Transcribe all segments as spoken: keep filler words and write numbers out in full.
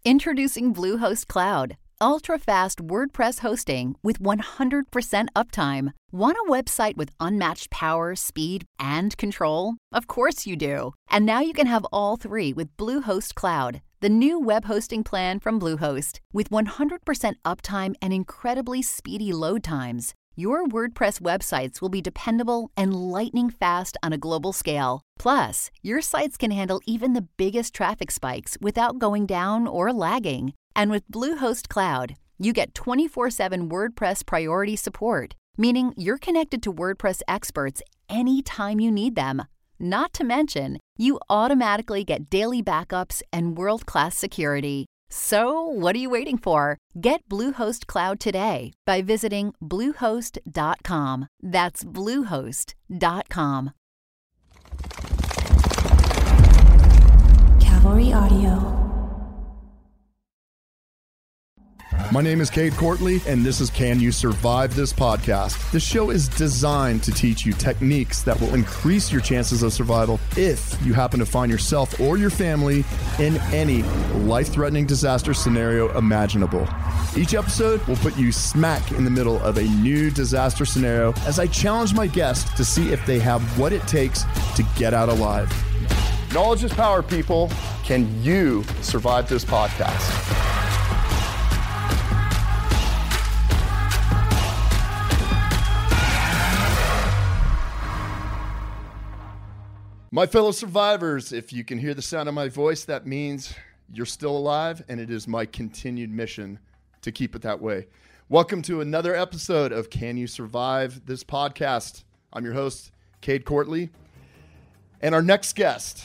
Introducing Bluehost Cloud, ultra-fast WordPress hosting with one hundred percent uptime. Want a website with unmatched power, speed, and control? Of course you do. And now you can have all three with Bluehost Cloud, the new web hosting plan from Bluehost. With one hundred percent uptime and incredibly speedy load times, your WordPress websites will be dependable and lightning fast on a global scale. Plus, your sites can handle even the biggest traffic spikes without going down or lagging. And with Bluehost Cloud, you get twenty-four seven WordPress priority support, meaning you're connected to WordPress experts anytime you need them. Not to mention, you automatically get daily backups and world-class security. So, what are you waiting for? Get Bluehost Cloud today by visiting bluehost dot com. That's bluehost dot com. Cavalry Audio. My name is Cade Courtley, and this is Can You Survive This Podcast. This show is designed to teach you techniques that will increase your chances of survival if you happen to find yourself or your family in any life-threatening disaster scenario imaginable. Each episode will put you smack in the middle of a new disaster scenario as I challenge my guests to see if they have what it takes to get out alive. Knowledge is power, people. Can you survive this podcast? My fellow survivors, if you can hear the sound of my voice, that means you're still alive, and it is my continued mission to keep it that way. Welcome to another episode of Can You Survive This Podcast? I'm your host, Cade Courtley, and our next guest,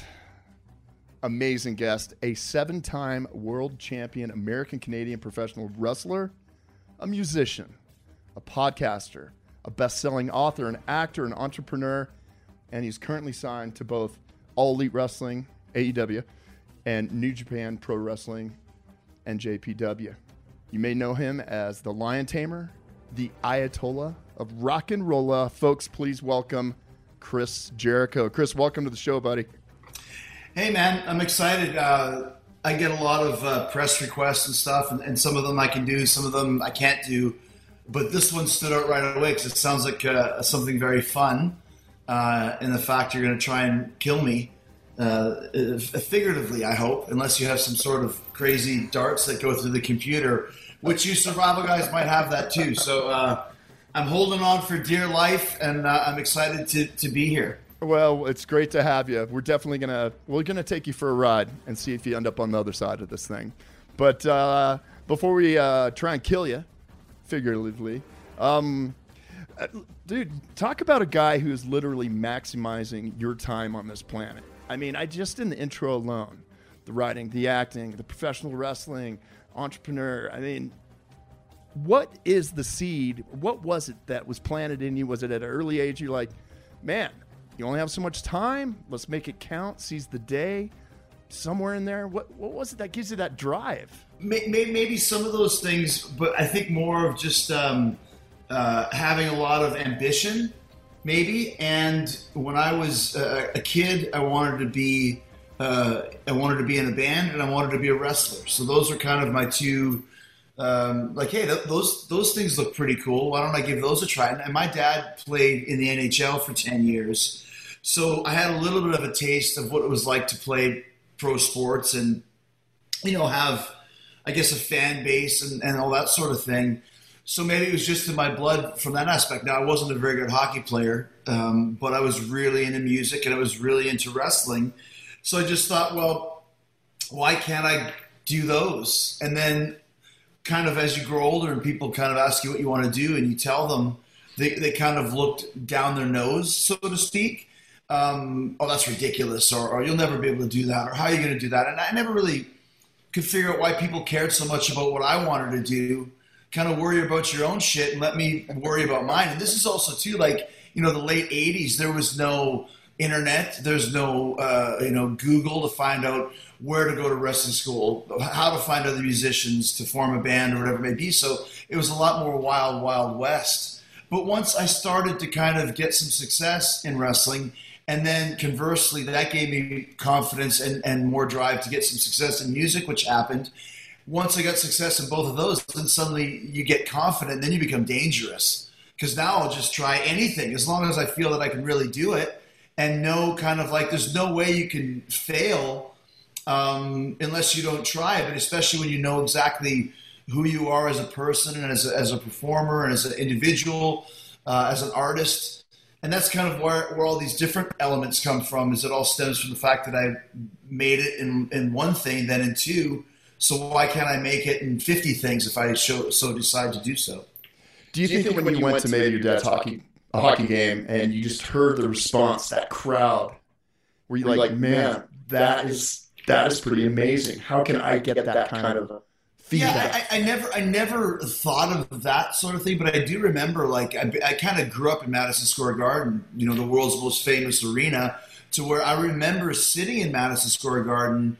amazing guest, a seven-time world champion, American-Canadian professional wrestler, a musician, a podcaster, a best-selling author, an actor, an entrepreneur, and he's currently signed to both All Elite Wrestling, A E W, and New Japan Pro Wrestling, N J P W. You may know him as the Lion Tamer, the Ayatollah of Rock and Rolla. Folks, please welcome Chris Jericho. Chris, welcome to the show, buddy. Hey, man, I'm excited. Uh, I get a lot of uh, press requests and stuff, and, and some of them I can do, some of them I can't do. But this one stood out right away because it sounds like uh, something very fun. Uh, and the fact you're going to try and kill me, uh, figuratively, I hope, unless you have some sort of crazy darts that go through the computer, which you survival guys might have that too. So uh, I'm holding on for dear life, and uh, I'm excited to, to be here. Well, it's great to have you. We're definitely going to we're gonna take you for a ride and see if you end up on the other side of this thing. But uh, before we uh, try and kill you, figuratively, um, dude, talk about a guy who is literally maximizing your time on this planet. I mean, I just in the intro alone, the writing, the acting, the professional wrestling, entrepreneur. I mean, what is the seed? What was it that was planted in you? Was it at an early age you're like, man, you only have so much time. Let's make it count. Seize the day. Somewhere in there, what what was it that gives you that drive? Maybe, maybe some of those things, but I think more of just um, uh, having a lot of ambition, maybe. And when I was a, a kid, I wanted to be uh, I wanted to be in a band, and I wanted to be a wrestler. So those are kind of my two. Um, like, hey, th- those those things look pretty cool. Why don't I give those a try? And my dad played in the N H L for ten years, so I had a little bit of a taste of what it was like to play pro sports and, you know, have, I guess, a fan base and, and all that sort of thing. So maybe it was just in my blood from that aspect. Now, I wasn't a very good hockey player, um, but I was really into music and I was really into wrestling. So I just thought, well, why can't I do those? And then kind of as you grow older and people kind of ask you what you want to do and you tell them, they, they kind of looked down their nose, so to speak. Um, oh, that's ridiculous, or, or you'll never be able to do that, or how are you going to do that? And I never really could figure out why people cared so much about what I wanted to do. Kind of worry about your own shit and let me worry about mine. And this is also too, like, you know, the late eighties, there was no internet, there's no, uh, you know, Google to find out where to go to wrestling school, how to find other musicians to form a band or whatever it may be. So it was a lot more wild, wild west. But once I started to kind of get some success in wrestling, and then conversely, that gave me confidence and, and more drive to get some success in music, which happened. once I got success in both of those, then suddenly you get confident, and then you become dangerous. Because now I'll just try anything as long as I feel that I can really do it, and know kind of like there's no way you can fail um, unless you don't try it. But especially when you know exactly who you are as a person and as a, as a performer and as an individual, uh, as an artist. And that's kind of where, where all these different elements come from, is it all stems from the fact that I made it in, in one thing, then in two. So why can't I make it in fifty things if I show, so decide to do so? Do you, do you think, think that when you went, went to maybe your dad's hockey a hockey game and you just heard the response, that crowd, were you like, like man, that is that is pretty amazing. How can I get that kind of feedback? Yeah, I, I never I never thought of that sort of thing, but I do remember, like, I, I kind of grew up in Madison Square Garden, you know, the world's most famous arena, to where I remember sitting in Madison Square Garden.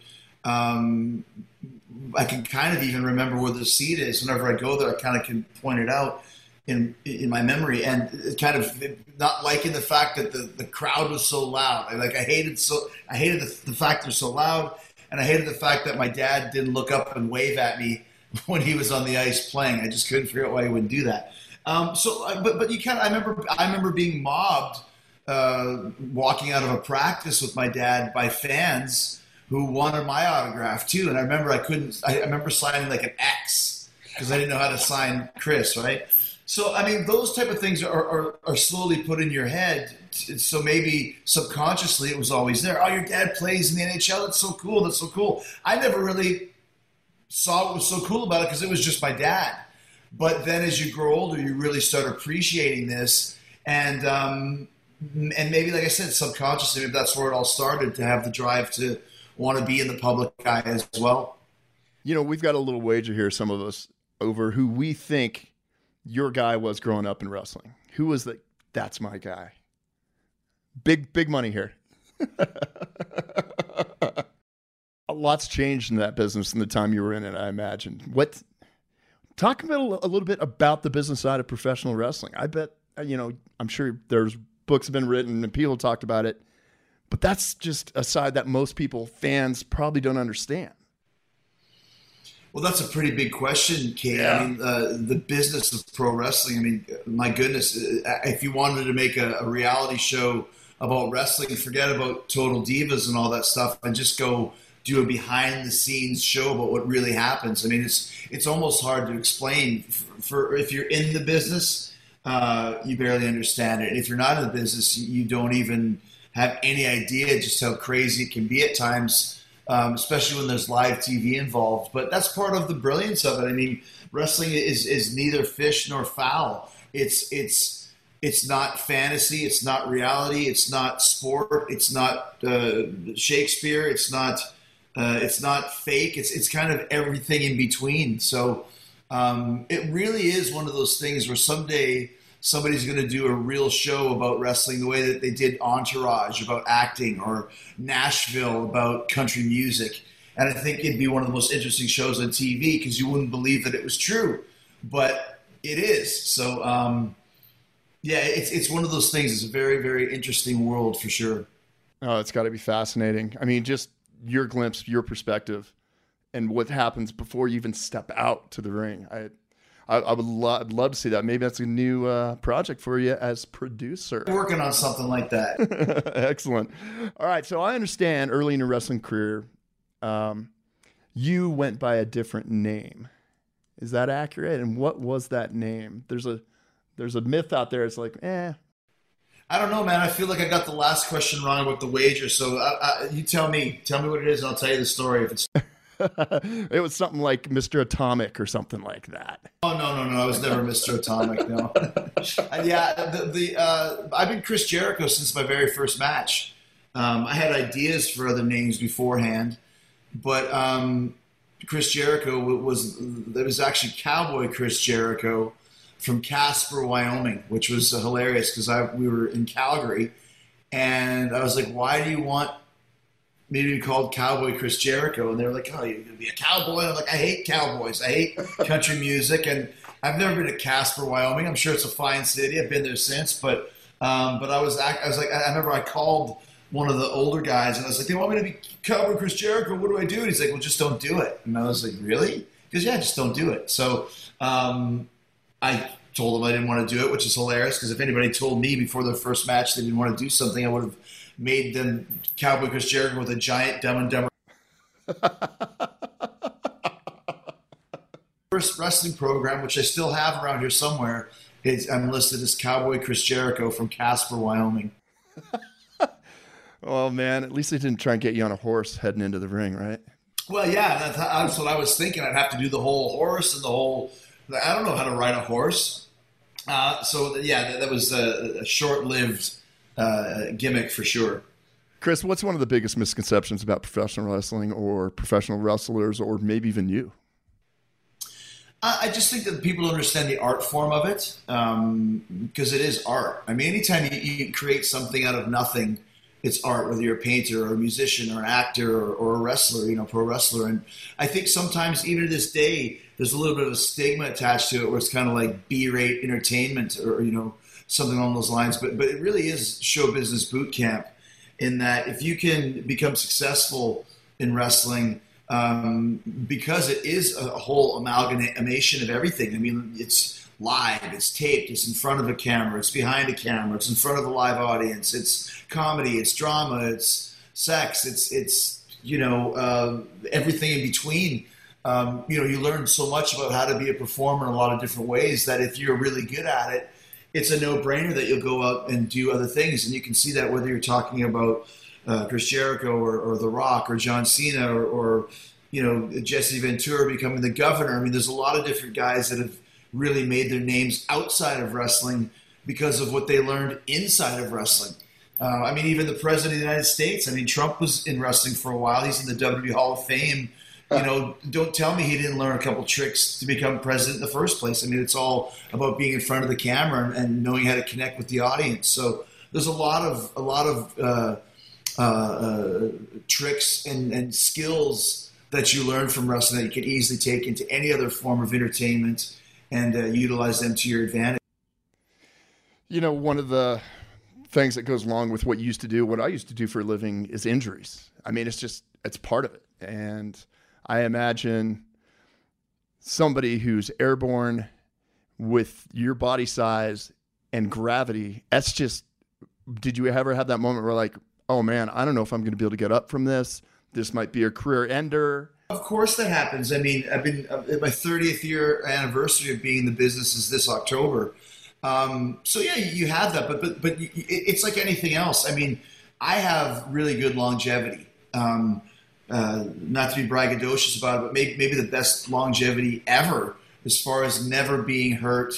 Um, I can kind of even remember where the seat is. Whenever I go there, I kind of can point it out in in my memory, and it kind of not liking the fact that the, the crowd was so loud. I, like I hated so I hated the, the fact they're so loud, and I hated the fact that my dad didn't look up and wave at me when he was on the ice playing. I just couldn't figure out why he wouldn't do that. Um, so, but but you kind of I remember I remember being mobbed, uh, walking out of a practice with my dad by fans who wanted my autograph too. And I remember I couldn't, I remember signing like an X because I didn't know how to sign Chris, right? So, I mean, those type of things are, are, are slowly put in your head. So maybe subconsciously it was always there. Oh, your dad plays in the N H L. That's so cool. That's so cool. I never really saw what was so cool about it because it was just my dad. But then as you grow older, you really start appreciating this. And, um, and maybe, like I said, subconsciously, maybe that's where it all started, to have the drive to want to be in the public eye as well. You know, we've got a little wager here, some of us, over who we think your guy was growing up in wrestling. Who was the, that's my guy. Big, big money here. A lot's changed in that business in the time you were in it, I imagine. What, talk about a little bit about the business side of professional wrestling. I bet, you know, I'm sure there's books have been written and people talked about it. But that's just a side that most people, fans, probably don't understand. Well, that's a pretty big question, Kate. Yeah. I mean, uh, the business of pro wrestling, I mean, my goodness, if you wanted to make a, a reality show about wrestling, forget about Total Divas and all that stuff and just go do a behind-the-scenes show about what really happens. I mean, it's it's almost hard to explain. For, for if you're in the business, uh, you barely understand it. And if you're not in the business, you don't even have any idea just how crazy it can be at times, um, especially when there's live T V involved. But that's part of the brilliance of it. I mean, wrestling is is neither fish nor fowl. It's it's it's not fantasy. It's not reality. It's not sport. It's not uh, Shakespeare. It's not uh, it's not fake. It's it's kind of everything in between. So um, it really is one of those things where someday somebody's going to do a real show about wrestling the way that they did Entourage about acting, or Nashville about country music. And I think it'd be one of the most interesting shows on T V because you wouldn't believe that it was true, but it is. So, um, yeah, it's it's one of those things. It's a very, very interesting world for sure. Oh, it's got to be fascinating. I mean, just your glimpse, your perspective, and what happens before you even step out to the ring. I I, I would lo- I'd love to see that. Maybe that's a new uh, project for you as producer. Working on something like that. Excellent. All right. So I understand early in your wrestling career, um, you went by a different name. Is that accurate? And what was that name? There's a there's a myth out there. It's like, eh. I don't know, man. I feel like I got the last question wrong about the wager. So I, I, you tell me. Tell me what it is, and I'll tell you the story if it's. It was something like Mister Atomic or something like that. Oh no, no, no! I was never Mister Atomic. No. yeah, the, the uh, I've been Chris Jericho since my very first match. Um, I had ideas for other names beforehand, but um, Chris Jericho was there was actually Cowboy Chris Jericho from Casper, Wyoming, which was hilarious because I we were in Calgary, and I was like, "Why do you want me to be called Cowboy Chris Jericho?" And they were like, "Oh, you're gonna be a cowboy?" And I'm like, "I hate cowboys. I hate country music." And I've never been to Casper, Wyoming. I'm sure it's a fine city. I've been there since, but um, but I was I was like, I remember I called one of the older guys and I was like, "They want me to be Cowboy Chris Jericho. What do I do?" And he's like, "Well, just don't do it." And I was like, "Really?" because yeah, just don't do it. So um, I told them I didn't want to do it, which is hilarious because if anybody told me before their first match they didn't want to do something, I would have made them Cowboy Chris Jericho with a giant Dumb and Dumber. First wrestling program, which I still have around here somewhere, is I'm listed as Cowboy Chris Jericho from Casper, Wyoming. Oh man, at least they didn't try and get you on a horse heading into the ring, right? Well, yeah, that's, that's what I was thinking. I'd have to do the whole horse and the whole. I don't know how to ride a horse, uh, so yeah, that, that was a, a short-lived uh, gimmick for sure. Chris, what's one of the biggest misconceptions about professional wrestling or professional wrestlers, or maybe even you? I just think that people don't understand the art form of it, um, because it is art. I mean, anytime you, you create something out of nothing, it's art, whether you're a painter or a musician or an actor or, or a wrestler, you know, pro wrestler. And I think sometimes, even to this day, there's a little bit of a stigma attached to it where it's kind of like B-rate entertainment or, you know, something along those lines. But, but it really is show business boot camp in that if you can become successful in wrestling, Um, because it is a whole amalgamation of everything. I mean, it's live, it's taped, it's in front of a camera, it's behind a camera, it's in front of a live audience, it's comedy, it's drama, it's sex, it's, it's you know, uh, everything in between. Um, you know, you learn so much about how to be a performer in a lot of different ways that if you're really good at it, it's a no-brainer that you'll go out and do other things. And you can see that whether you're talking about Uh, Chris Jericho or, or The Rock or John Cena or, or, you know, Jesse Ventura becoming the governor. I mean, there's a lot of different guys that have really made their names outside of wrestling because of what they learned inside of wrestling. Uh, I mean, even the president of the United States, I mean, Trump was in wrestling for a while. He's in the W W E Hall of Fame. You know, don't tell me he didn't learn a couple tricks to become president in the first place. I mean, it's all about being in front of the camera and, and knowing how to connect with the audience. So there's a lot of, a lot of, uh, Uh, uh, tricks and, and skills that you learn from wrestling that you can easily take into any other form of entertainment and uh, utilize them to your advantage. You know, one of the things that goes along with what you used to do, what I used to do for a living, is injuries. I mean, it's just, it's part of it. And I imagine somebody who's airborne with your body size and gravity, that's just, did you ever have that moment where like, oh man, I don't know if I'm going to be able to get up from this. This might be a career ender. Of course that happens. I mean, I've been at my thirtieth year anniversary of being in the business is this October. Um, so yeah, you have that, but, but, but it's like anything else. I mean, I have really good longevity. Um, uh, not to be braggadocious about it, but maybe, maybe the best longevity ever as far as never being hurt.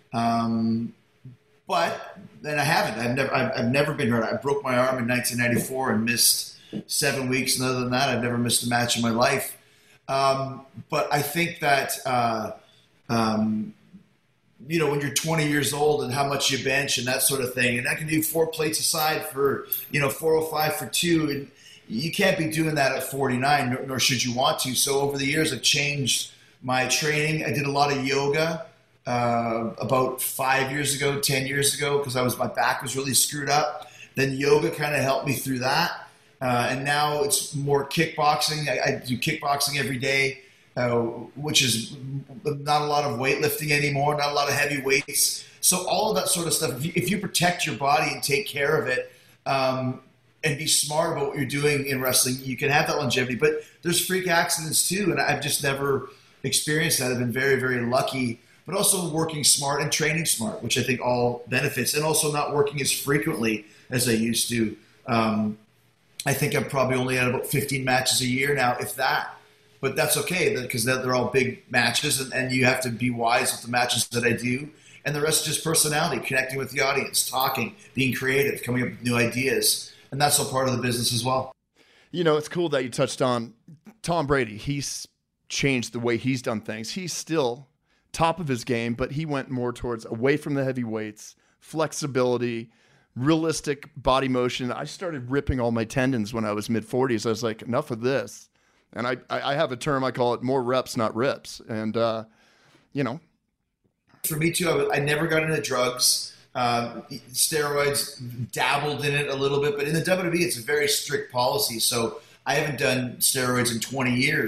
Um, but, and I haven't. I've never. I've, I've never been hurt. I broke my arm in nineteen ninety-four and missed seven weeks. And other than that, I've never missed a match in my life. Um, but I think that uh, um, you know, when you're twenty years old and how much you bench and that sort of thing, and I can do four plates aside for you know four oh five for two, and you can't be doing that at forty-nine, nor, nor should you want to. So over the years, I've changed my training. I did a lot of yoga. Uh, about five years ago, ten years ago, because I was my back was really screwed up. Then yoga kind of helped me through that, uh, and now it's more kickboxing. I, I do kickboxing every day, uh, which is not a lot of weightlifting anymore, not a lot of heavy weights. So all of that sort of stuff. If you, if you protect your body and take care of it, um, and be smart about what you're doing in wrestling, you can have that longevity. But there's freak accidents too, and I've just never experienced that. I've been very, very lucky. But also working smart and training smart, which I think all benefits, and also not working as frequently as I used to. Um, I think I'm probably only at about fifteen matches a year now, if that. But that's okay, because they're all big matches, and, and you have to be wise with the matches that I do. And the rest is just personality, connecting with the audience, talking, being creative, coming up with new ideas. And that's all part of the business as well. You know, it's cool that you touched on Tom Brady. He's changed the way he's done things. He's still top of his game, but he went more towards away from the heavy weights, flexibility, realistic body motion. I started ripping all my tendons when I was mid forties. I was like, enough of this. And I, I have a term, I call it more reps, not rips. And, uh, you know. For me too, I, was, I never got into drugs. Uh, steroids, dabbled in it a little bit, but in the W W E, it's a very strict policy. So I haven't done steroids in twenty years.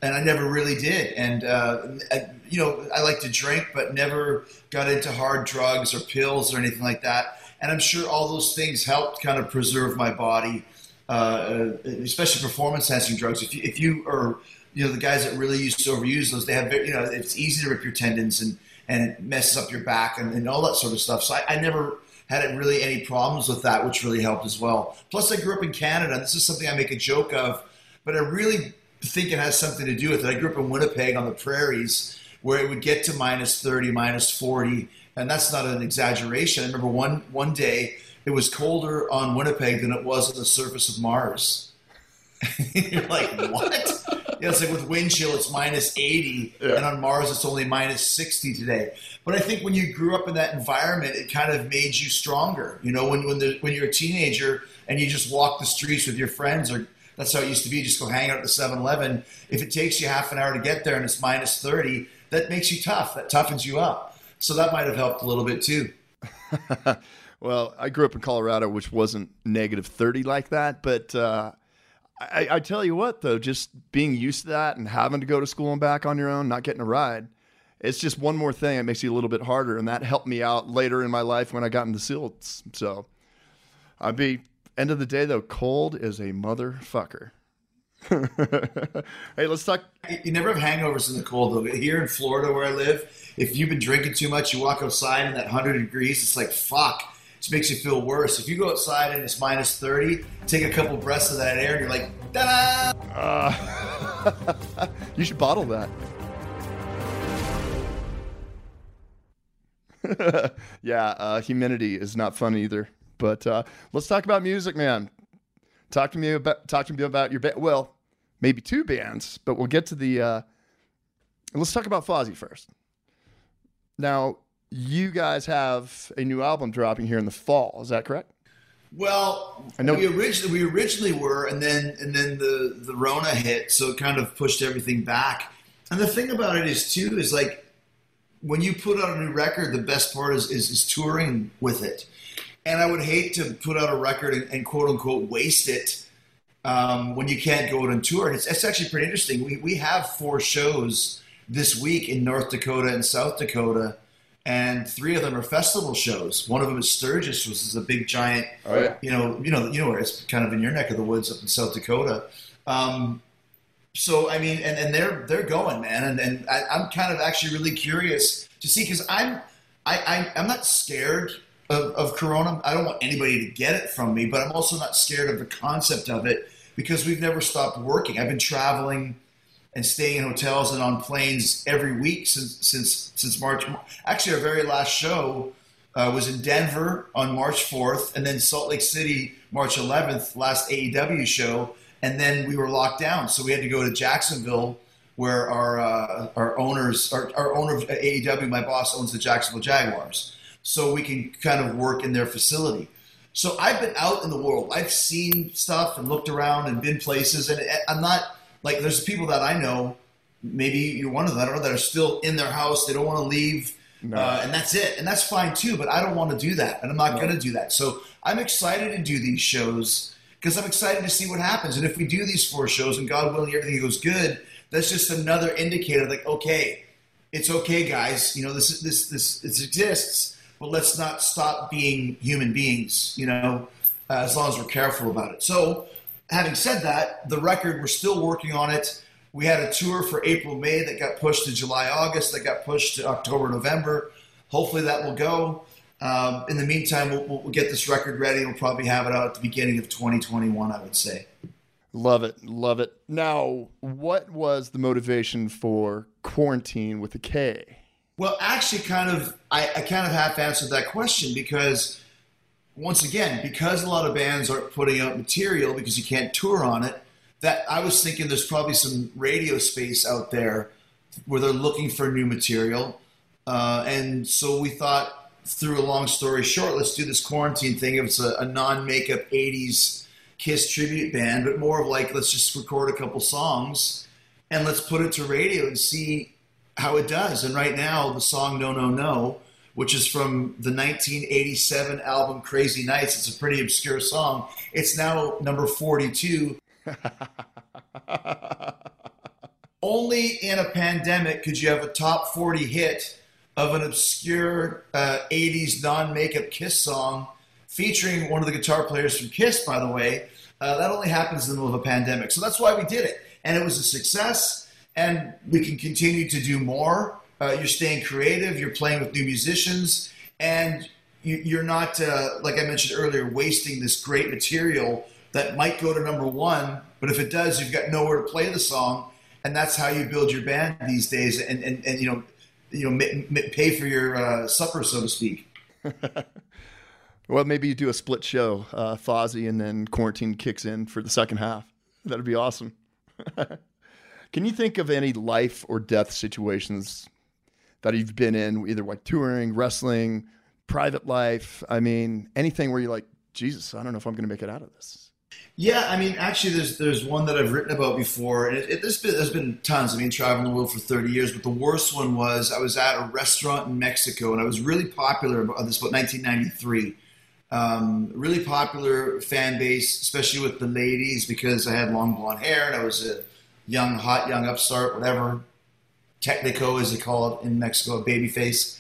and I never really did. And, uh, I, you know, I like to drink, but never got into hard drugs or pills or anything like that. And I'm sure all those things helped kind of preserve my body, uh, especially performance-enhancing drugs. If you, if you are, you know, the guys that really used to overuse those, they have, you know, it's easy to rip your tendons and, and it messes up your back and, and all that sort of stuff. So I, I never had really any problems with that, which really helped as well. Plus, I grew up in Canada. This is something I make a joke of, but I really think it has something to do with it. I grew up in Winnipeg on the prairies where it would get to minus thirty, minus forty, and that's not an exaggeration. I remember one one day it was colder on Winnipeg than it was on the surface of Mars. You're like, what? Yeah, it's like with wind chill, it's minus eighty, yeah. And on Mars, it's only minus sixty today. But I think when you grew up in that environment, it kind of made you stronger. You know, when when, the, when you're a teenager and you just walk the streets with your friends, or that's how it used to be, you just go hang out at the seven eleven. If it takes you half an hour to get there and it's minus thirty, that makes you tough. That toughens you up. So that might have helped a little bit too. Well, I grew up in Colorado, which wasn't negative thirty like that. But uh, I, I tell you what, though, just being used to that and having to go to school and back on your own, not getting a ride, it's just one more thing. It makes you a little bit harder. And that helped me out later in my life when I got into SEALs. So I'd be, end of the day, though, cold is a motherfucker. Hey, let's talk. You never have hangovers in the cold, though. Here in Florida where I live, if you've been drinking too much, you walk outside in that one hundred degrees, it's like, fuck. It just makes you feel worse. If you go outside and it's minus thirty, take a couple breaths of that air and you're like, ta-da! Uh, you should bottle that. Yeah, uh, humidity is not fun either. But uh, let's talk about music, man. Talk to me about talk to me about your band. Well, maybe two bands, but we'll get to the. Uh, let's talk about Fozzy first. Now, you guys have a new album dropping here in the fall. Is that correct? Well, I know we originally we originally were, and then and then the the Rona hit, so it kind of pushed everything back. And the thing about it is too is like when you put out a new record, the best part is is, is touring with it. And I would hate to put out a record and, and quote unquote waste it um, when you can't go out on tour. And it's, it's actually pretty interesting. We we have four shows this week in North Dakota and South Dakota, and three of them are festival shows. One of them is Sturgis, which is a big giant. Oh, yeah. You know, you know, you know where it's kind of in your neck of the woods up in South Dakota. Um, so I mean, and, and they're they're going, man, and and I, I'm kind of actually really curious to see because I'm I, I I'm not scared Of, of Corona. I don't want anybody to get it from me, but I'm also not scared of the concept of it because we've never stopped working. I've been traveling and staying in hotels and on planes every week since since since March. Actually, our very last show uh, was in Denver on March fourth, and then Salt Lake City March eleventh, last A E W show, and then we were locked down, so we had to go to Jacksonville, where our uh, our owners, our, our owner of A E W, my boss, owns the Jacksonville Jaguars. So we can kind of work in their facility. So I've been out in the world. I've seen stuff and looked around and been places. And I'm not like there's people that I know, maybe you're one of them, I don't know, that are still in their house. They don't want to leave. No. Uh, and that's it. And that's fine too. But I don't want to do that. And I'm not no. going to do that. So I'm excited to do these shows because I'm excited to see what happens. And if we do these four shows and God willing, everything goes good, that's just another indicator like, okay, it's okay, guys. You know, this, this, this, this exists. But let's not stop being human beings, you know, uh, as long as we're careful about it. So having said that, the record, we're still working on it. We had a tour for April, May that got pushed to July, August, that got pushed to October, November. Hopefully that will go. Um, in the meantime, we'll, we'll get this record ready. We'll probably have it out at the beginning of twenty twenty-one, I would say. Love it. Love it. Now, what was the motivation for Quarantine with a K? Well, actually, kind of, I, I kind of half answered that question because, once again, because a lot of bands aren't putting out material because you can't tour on it, that I was thinking there's probably some radio space out there where they're looking for new material. Uh, and so we thought, through a long story short, let's do this Quarantine thing. It's a, a non-makeup eighties Kiss tribute band, but more of like, let's just record a couple songs and let's put it to radio and see how it does. And right now, the song No, No, No, which is from the nineteen eighty-seven album Crazy Nights, it's a pretty obscure song. It's now number forty-two only in a pandemic could you have a top forty hit of an obscure uh, eighties non-makeup Kiss song featuring one of the guitar players from Kiss, by the way. Uh, that only happens in the middle of a pandemic. So that's why we did it. And it was a success, and we can continue to do more. Uh, you're staying creative. You're playing with new musicians, and you, you're not, uh, like I mentioned earlier, wasting this great material that might go to number one. But if it does, you've got nowhere to play the song, and that's how you build your band these days. And and, and you know, you know, m- m- pay for your uh, supper, so to speak. Well, maybe you do a split show, uh, Fozzy, and then Quarantine kicks in for the second half. That'd be awesome. Can you think of any life or death situations that you've been in, either like touring, wrestling, private life? I mean, anything where you're like, Jesus, I don't know if I'm going to make it out of this. Yeah, I mean, actually, there's there's one that I've written about before, and it, it, there's, been, there's been tons. I mean, traveling the world for thirty years, but the worst one was I was at a restaurant in Mexico, and I was really popular about this about nineteen ninety-three. Um, really popular fan base, especially with the ladies, because I had long blonde hair and I was a young, hot, young upstart, whatever, Technico as they call it in Mexico, a baby face.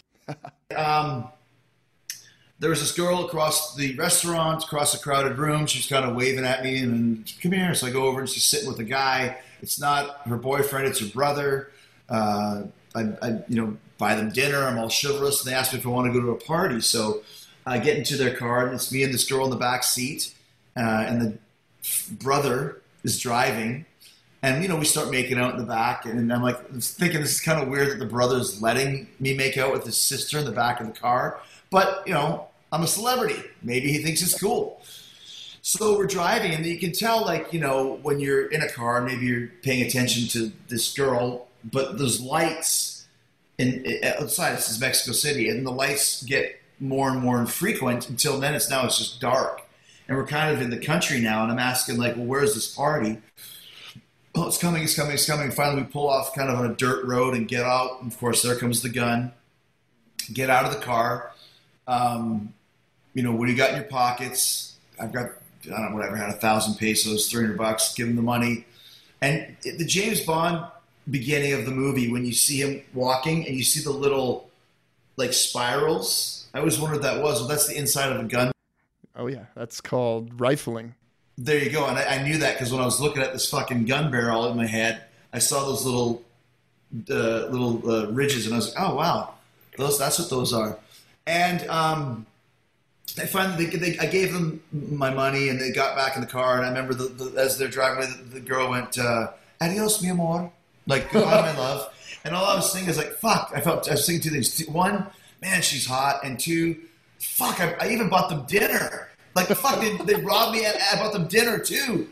um, there was this girl across the restaurant, across a crowded room. She was kind of waving at me and then, come here. So I go over and she's sitting with a guy. It's not her boyfriend, it's her brother. Uh, I, I, you know, buy them dinner. I'm all chivalrous. And they asked me if I want to go to a party. So I get into their car, and it's me and this girl in the back seat, uh, and the brother is driving, and you know we start making out in the back, and I'm like thinking this is kind of weird that the brother's letting me make out with his sister in the back of the car, but you know I'm a celebrity, maybe he thinks it's cool. So we're driving, and you can tell, like you know when you're in a car, maybe you're paying attention to this girl, but those lights in outside, this is Mexico City, and the lights get more and more infrequent until then it's now it's just dark, and we're kind of in the country now, and I'm asking like, well, where's this party? Oh, it's coming, it's coming, it's coming. Finally we pull off kind of on a dirt road and get out, and of course there comes the gun. Get out of the car. Um, you know, what do you got in your pockets? I've got, I don't know, whatever, I had a thousand pesos, three hundred bucks, give him the money. And the James Bond beginning of the movie, when you see him walking and you see the little like spirals, I always wondered what that was. Well, that's the inside of a gun. Oh, yeah. That's called rifling. There you go. And I, I knew that because when I was looking at this fucking gun barrel in my head, I saw those little uh, little uh, ridges, and I was like, oh, wow. those That's what those are. And um, I finally, they, they, I gave them my money, and they got back in the car. And I remember the, the, as they're driving away, the, the girl went, uh, adios, mi amor. Like, goodbye, my love. And all I was thinking is like, fuck. I felt I was thinking two things. One, man, she's hot. And two, fuck, I, I even bought them dinner. Like, fuck, they, they robbed me and I bought them dinner, too.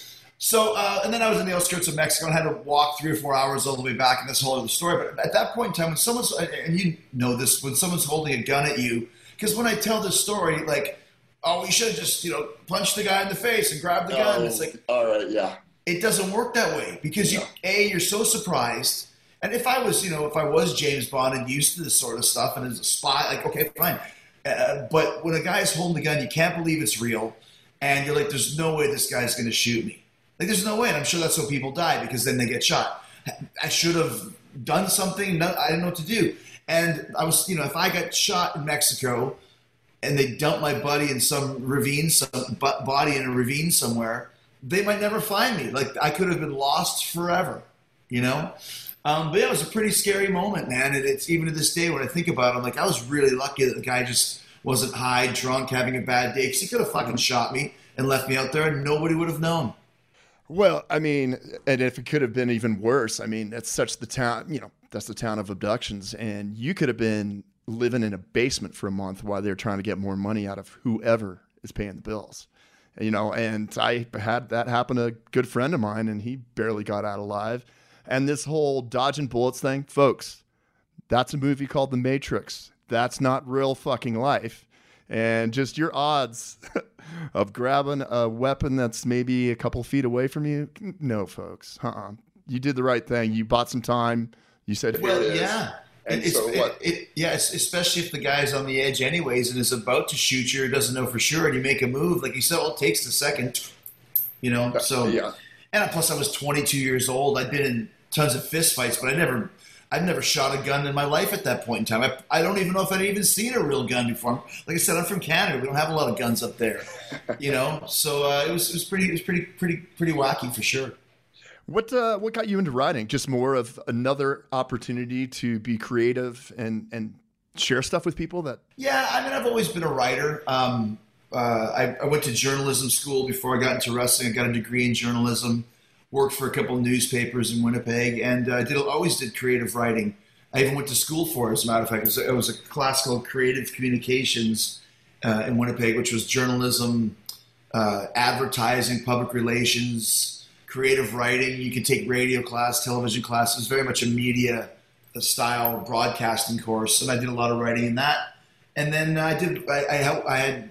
So, uh, and then I was in the outskirts of Mexico and had to walk three or four hours all the way back, and this whole other story. But at that point in time, when someone's, and you know this, when someone's holding a gun at you, because when I tell this story, like, oh, we should have just, you know, punched the guy in the face and grabbed the oh, gun. It's like, all right, yeah. It doesn't work that way because, you, no. A, you're so surprised. And if I was, you know, if I was James Bond and used to this sort of stuff and as a spy, like, okay, fine. Uh, but when a guy's holding the gun, you can't believe it's real. And you're like, there's no way this guy's going to shoot me. Like, there's no way. And I'm sure that's how people die, because then they get shot. I should have done something. No, I didn't know what to do. And I was, you know, if I got shot in Mexico and they dumped my buddy in some ravine, some body in a ravine somewhere, they might never find me. Like, I could have been lost forever, you know? Um, but yeah, it was a pretty scary moment, man. And it's even to this day when I think about it, I'm like, I was really lucky that the guy just wasn't high, drunk, having a bad day, because he could have fucking shot me and left me out there and nobody would have known. Well, I mean, and if it could have been even worse, I mean, that's such the town, you know, that's the town of abductions. And you could have been living in a basement for a month while they're trying to get more money out of whoever is paying the bills. You know, and I had that happen to a good friend of mine, and he barely got out alive. And this whole dodging bullets thing, folks, that's a movie called The Matrix. That's not real fucking life. And just your odds of grabbing a weapon that's maybe a couple feet away from you, no, folks. Uh-uh. You did the right thing. You bought some time. You said, well, here it is. yeah. And it's, so what? It, it, yeah, especially if the guy's on the edge anyways and is about to shoot you or doesn't know for sure, and you make a move, like you said, well, it takes a second, you know. So, yeah. And plus, I was twenty-two years old. I'd been in tons of fist fights, but I never, I've never shot a gun in my life at that point in time. I, I don't even know if I'd even seen a real gun before. Like I said, I'm from Canada. We don't have a lot of guns up there, you know. So uh, it was it was pretty it was pretty pretty pretty wacky for sure. What uh, what got you into writing? Just more of another opportunity to be creative and and share stuff with people that. Yeah, I mean, I've always been a writer. Um, uh, I, I went to journalism school before I got into wrestling. I got a degree in journalism. Worked for a couple of newspapers in Winnipeg, and I uh, did always did creative writing. I even went to school for it, as a matter of fact. It was, it was a class called Creative Communications uh, in Winnipeg, which was journalism, uh, advertising, public relations, creative writing. You could take radio class, television class. It was very much a media style broadcasting course, and I did a lot of writing in that. And then I did. I, I, I had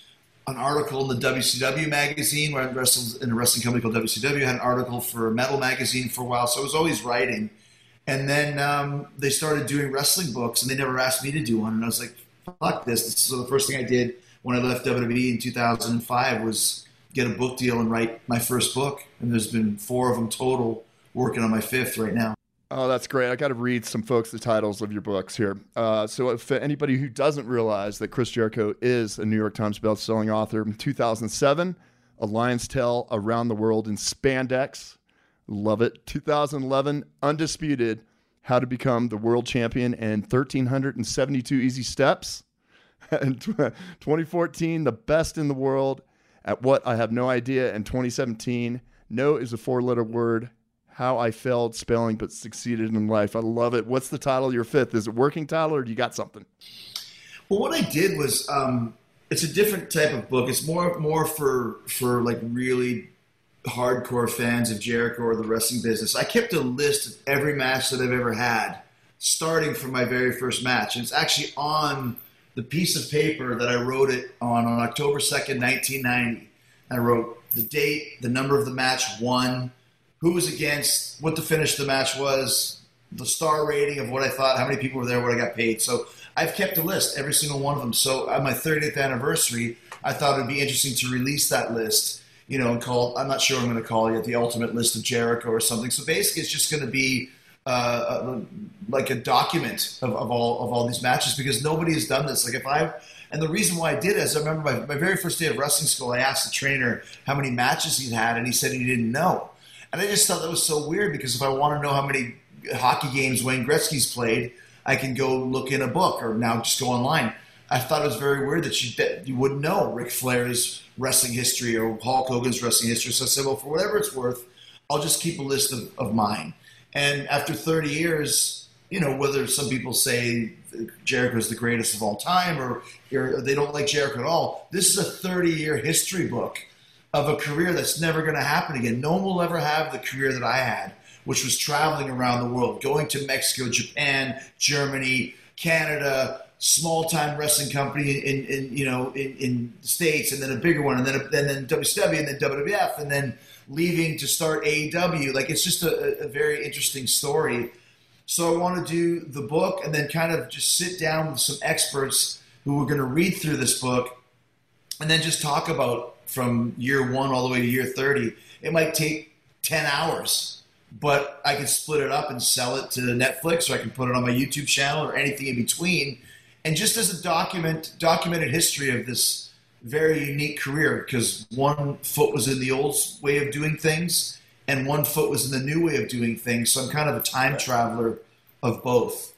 an article in the W C W magazine where I wrestled in a wrestling company called W C W. I had an article for Metal magazine for a while, so I was always writing. And then um, they started doing wrestling books, and they never asked me to do one. And I was like, fuck this. So the first thing I did when I left W W E in two thousand five was get a book deal and write my first book. And there's been four of them total, working on my fifth right now. Oh, that's great. I got to read some folks the titles of your books here. Uh, so if anybody who doesn't realize that Chris Jericho is a New York Times best-selling author, in two thousand seven, A Lion's Tale Around the World in Spandex. Love it. two thousand eleven, Undisputed, How to Become the World Champion in one thousand three hundred seventy-two Easy Steps. And twenty fourteen, The Best in the World at What I Have No Idea. And twenty seventeen, No is a four-letter word. How I Failed Spelling but Succeeded in Life. I love it. What's the title of your fifth? Is it working title or do you got something? Well, what I did was, um, it's a different type of book. It's more more for for like really hardcore fans of Jericho or the wrestling business. I kept a list of every match that I've ever had, starting from my very first match. And it's actually on the piece of paper that I wrote it on on October second, nineteen ninety. I wrote the date, the number of the match, one, who was against, what the finish of the match was, the star rating of what I thought, how many people were there, what I got paid. So I've kept a list, every single one of them. So on my thirtieth anniversary, I thought it would be interesting to release that list, you know, and call, I'm not sure what I'm going to call it, the Ultimate List of Jericho or something. So basically it's just going to be uh, a, like a document of, of all of all these matches, because nobody has done this. Like if I, and the reason why I did it is I remember my, my very first day of wrestling school, I asked the trainer how many matches he'd had, and he said he didn't know. And I just thought that was so weird, because if I want to know how many hockey games Wayne Gretzky's played, I can go look in a book or now just go online. I thought it was very weird that you, that you wouldn't know Ric Flair's wrestling history or Hulk Hogan's wrestling history. So I said, well, for whatever it's worth, I'll just keep a list of, of mine. And after thirty years, you know, whether some people say Jericho's the greatest of all time or, or they don't like Jericho at all, this is a thirty-year history book of a career that's never going to happen again. No one will ever have the career that I had, which was traveling around the world, going to Mexico, Japan, Germany, Canada, small-time wrestling company in, in you know in, in the States, and then a bigger one, and then a, and then W C W, and then W W F, and then leaving to start A E W. Like, it's just a, a very interesting story. So I want to do the book and then kind of just sit down with some experts who are going to read through this book and then just talk about from year one all the way to year thirty. It might take ten hours, but I can split it up and sell it to Netflix, or I can put it on my YouTube channel, or anything in between. And just as a document, documented history of this very unique career, because one foot was in the old way of doing things and one foot was in the new way of doing things. So I'm kind of a time traveler of both.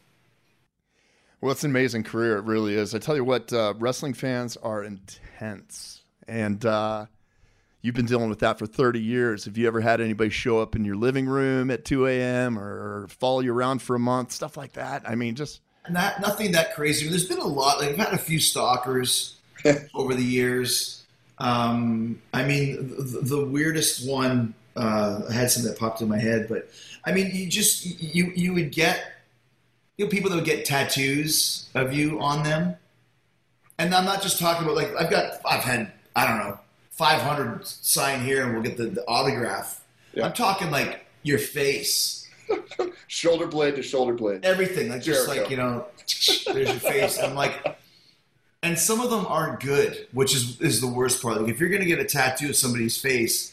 Well, it's an amazing career. It really is. I tell you what, uh, wrestling fans are intense. And uh, you've been dealing with that for thirty years. Have you ever had anybody show up in your living room at two a.m. or follow you around for a month, stuff like that? I mean, just... Not, nothing that crazy. There's been a lot. Like, I've had a few stalkers over the years. Um, I mean, the, the weirdest one, uh, I had something that popped in my head, but I mean, you just, you, you would get, you know, people that would get tattoos of you on them. And I'm not just talking about, like, I've got, I've had, I don't know, five hundred sign here and we'll get the, the autograph. Yeah. I'm talking like your face. Shoulder blade to shoulder blade. Everything. Like, just like, you know, there's your face. I'm like, and some of them aren't good, which is, is the worst part. Like, if you're going to get a tattoo of somebody's face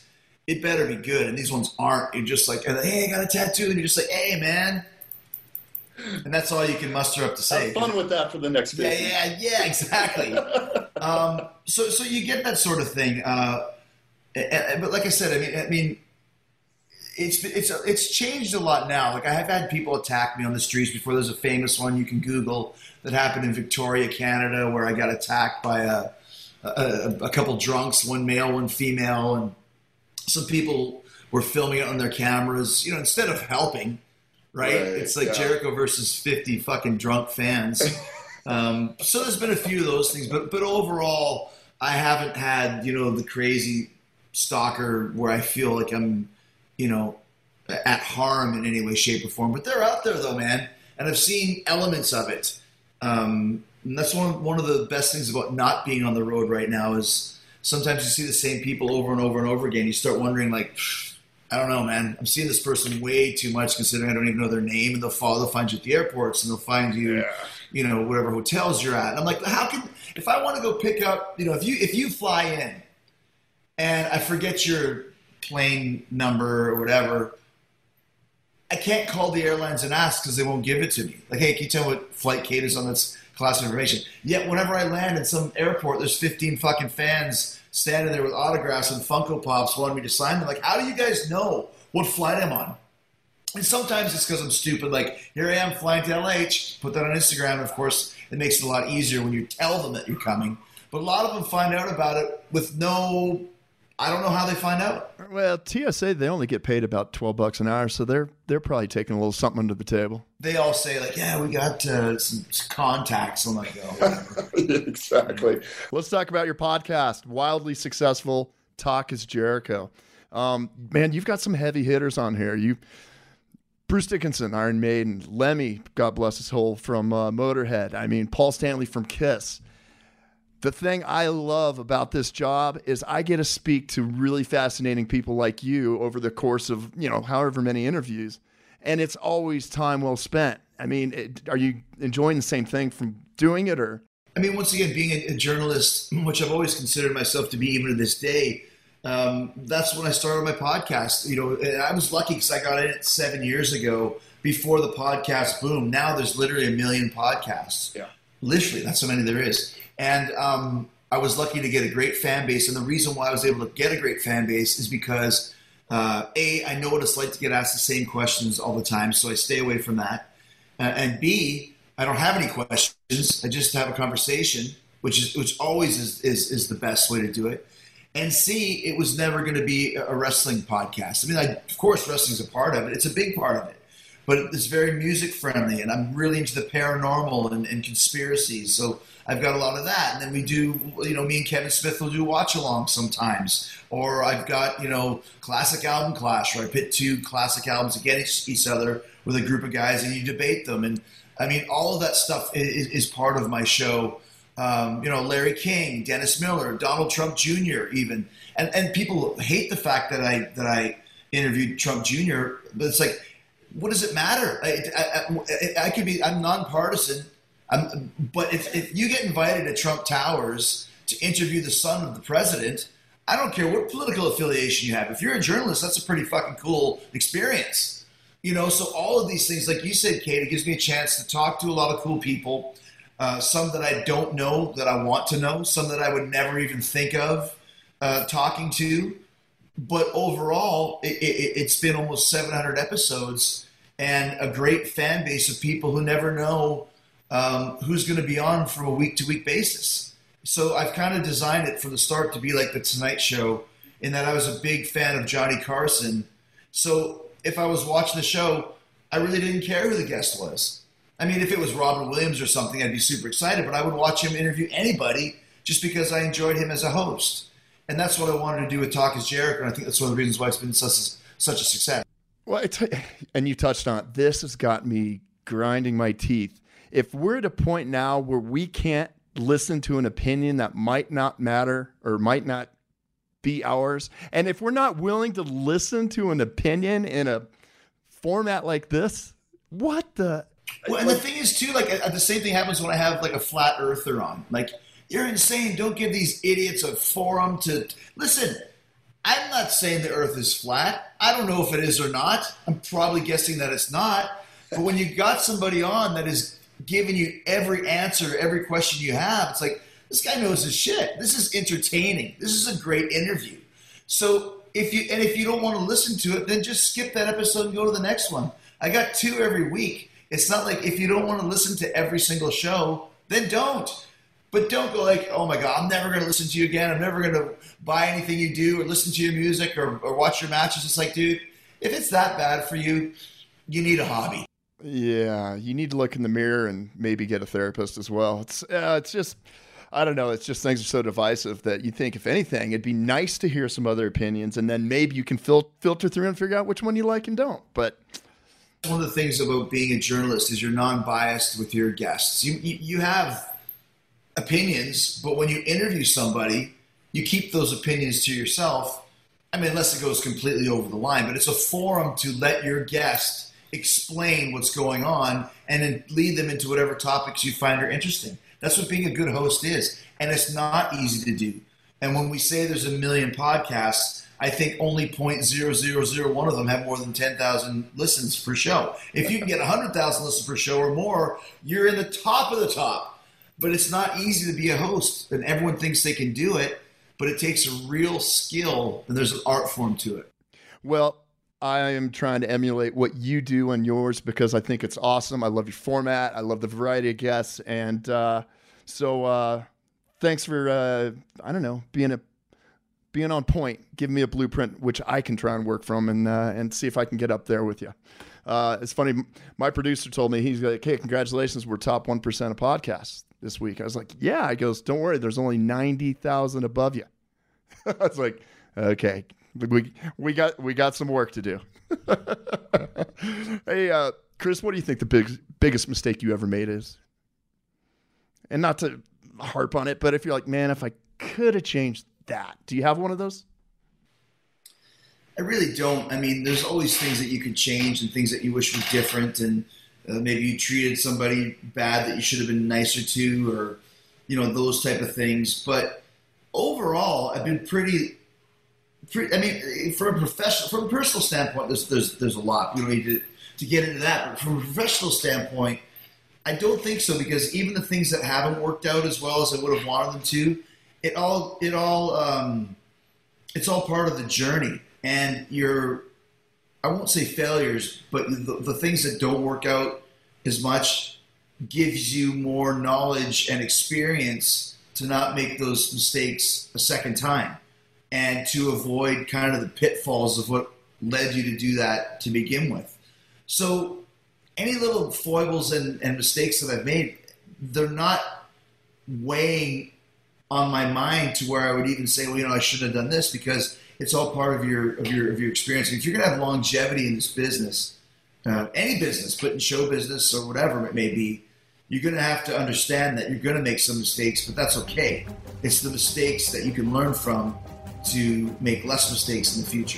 it better be good. And these ones aren't. You're just like, hey, I got a tattoo. And you're just like, hey, man. And that's all you can muster up to say. Have fun with that for the next Yeah, business. yeah, yeah, exactly. um, so, so you get that sort of thing. Uh, and, but like I said, I mean, I mean, it's it's it's changed a lot now. Like I have had people attack me on the streets before. There's a famous one you can Google that happened in Victoria, Canada, where I got attacked by a a, a couple drunks, one male, one female, and some people were filming it on their cameras. You know, instead of helping. Right? Right, it's like yeah. Jericho versus fifty fucking drunk fans. um, so there's been a few of those things, but but overall, I haven't had, you know, the crazy stalker where I feel like I'm, you know, at harm in any way, shape, or form. But they're out there though, man. And I've seen elements of it. Um, and that's one, one of the best things about not being on the road right now is sometimes you see the same people over and over and over again. You start wondering like, I don't know, man. I'm seeing this person way too much considering I don't even know their name, and they'll follow, they'll find you at the airports, and they'll find you, Yeah. you know, whatever hotels you're at. And I'm like, how can, if I want to go pick up, you know, if you if you fly in, and I forget your plane number or whatever, I can't call the airlines and ask because they won't give it to me. Like, hey, can you tell me what flight Kate is on this class of information? Yet whenever I land in some airport, there's fifteen fucking fans standing there with autographs and Funko Pops wanting me to sign them. Like, how do you guys know what flight I'm on? And sometimes it's because I'm stupid. Like, here I am flying to L H, put that on Instagram. Of course, it makes it a lot easier when you tell them that you're coming. But a lot of them find out about it with no, I don't know how they find out. Well, T S A, they only get paid about twelve bucks an hour, so they're they're probably taking a little something under the table. They all say, like, yeah, we got uh, some contacts. I'm like, oh, whatever. Exactly. Let's talk about your podcast, Wildly Successful, Talk is Jericho. Um, man, you've got some heavy hitters on here. You, Bruce Dickinson, Iron Maiden, Lemmy, God bless his soul, from uh, Motorhead. I mean, Paul Stanley from Kiss. The thing I love about this job is I get to speak to really fascinating people like you over the course of, you know, however many interviews. And it's always time well spent. I mean, it, are you enjoying the same thing from doing it, or? I mean, once again, being a, a journalist, which I've always considered myself to be even to this day, um, that's when I started my podcast. You know, and I was lucky because I got in it seven years ago before the podcast boom. Now there's literally a million podcasts. Yeah. Literally, that's how many there is. And um, I was lucky to get a great fan base. And the reason why I was able to get a great fan base is because, uh, A, I know what it's like to get asked the same questions all the time, so I stay away from that. Uh, and B, I don't have any questions. I just have a conversation, which is which always is, is, is the best way to do it. And C, it was never going to be a wrestling podcast. I mean, I, of course, wrestling's a part of it. It's a big part of it. But it's very music friendly, and I'm really into the paranormal and, and conspiracies. So I've got a lot of that. And then we do, you know, me and Kevin Smith will do watch along sometimes. Or I've got, you know, classic album clash, where I pit two classic albums against each other with a group of guys and you debate them. And I mean, all of that stuff is, is part of my show. Um, you know, Larry King, Dennis Miller, Donald Trump Junior even. And and people hate the fact that I that I interviewed Trump Junior, but it's like, what does it matter? I, I, I, I could be, I'm nonpartisan, I'm, but if, if you get invited to Trump Towers to interview the son of the president, I don't care what political affiliation you have. If you're a journalist, that's a pretty fucking cool experience. You know, so all of these things, like you said, Kate, it gives me a chance to talk to a lot of cool people, uh, some that I don't know that I want to know, some that I would never even think of uh, talking to. But overall, it, it, it's been almost seven hundred episodes and a great fan base of people who never know um, who's going to be on from a week-to-week basis. So I've kind of designed it from the start to be like the Tonight Show, in that I was a big fan of Johnny Carson. So if I was watching the show, I really didn't care who the guest was. I mean, if it was Robin Williams or something, I'd be super excited, but I would watch him interview anybody just because I enjoyed him as a host. And that's what I wanted to do with Talk is Jericho, and I think that's one of the reasons why it's been such a, such a success. Well, it's, and you touched on it. This has got me grinding my teeth. If we're at a point now where we can't listen to an opinion that might not matter or might not be ours, and if we're not willing to listen to an opinion in a format like this, what the... Well, and the thing is, too, like, the same thing happens when I have, like, a flat earther on. Like, you're insane. Don't give these idiots a forum to... Listen, I'm not saying the earth is flat. I don't know if it is or not. I'm probably guessing that it's not. But when you got somebody on that is giving you every answer to every question you have, it's like, this guy knows his shit. This is entertaining. This is a great interview. So if you and if you don't want to listen to it, then just skip that episode and go to the next one. I got two every week. It's not like if you don't want to listen to every single show, then don't. But don't go like, oh my God, I'm never going to listen to you again. I'm never going to buy anything you do or listen to your music or, or watch your matches. It's like, dude, if it's that bad for you, you need a hobby. Yeah, you need to look in the mirror and maybe get a therapist as well. It's uh, it's just, I don't know, it's just things are so divisive that you think, if anything, it'd be nice to hear some other opinions, and then maybe you can fil- filter through and figure out which one you like and don't. But one of the things about being a journalist is you're non-biased with your guests. You, you, you have opinions, but when you interview somebody, you keep those opinions to yourself. I mean, unless it goes completely over the line, but it's a forum to let your guest explain what's going on and then lead them into whatever topics you find are interesting. That's what being a good host is. And it's not easy to do. And when we say there's a million podcasts, I think only zero point zero zero zero one of them have more than ten thousand listens per show. If you can get one hundred thousand listens per show or more, you're in the top of the top. But it's not easy to be a host, and everyone thinks they can do it, but it takes a real skill, and there's an art form to it. Well, I am trying to emulate what you do on yours because I think it's awesome. I love your format. I love the variety of guests. And uh, so uh, thanks for, uh, I don't know, being a being on point, giving me a blueprint, which I can try and work from and uh, and see if I can get up there with you. Uh, it's funny. My producer told me, he's like, hey, congratulations, we're top one percent of podcasts this week. I was like, yeah. I goes, don't worry, there's only ninety thousand above you. I was like, okay. We we got we got some work to do. Hey, uh, Chris, what do you think the big, biggest mistake you ever made is? And not to harp on it, but if you're like, man, if I could have changed that, do you have one of those? I really don't. I mean, there's always things that you could change and things that you wish were different, and uh, maybe you treated somebody bad that you should have been nicer to, or you know, those type of things. But overall, I've been pretty. I mean, from a professional, from a personal standpoint, there's there's there's a lot. We don't need to, to get into that. But from a professional standpoint, I don't think so, because even the things that haven't worked out as well as I would have wanted them to, it all it all um, it's all part of the journey. And your, I won't say failures, but the, the things that don't work out as much gives you more knowledge and experience to not make those mistakes a second time, and to avoid kind of the pitfalls of what led you to do that to begin with. So any little foibles and, and mistakes that I've made, they're not weighing on my mind to where I would even say, well, you know, I shouldn't have done this, because it's all part of your of your of your experience. If you're going to have longevity in this business, uh, any business, but in show business or whatever it may be, you're going to have to understand that you're going to make some mistakes, but that's okay. It's the mistakes that you can learn from to make less mistakes in the future.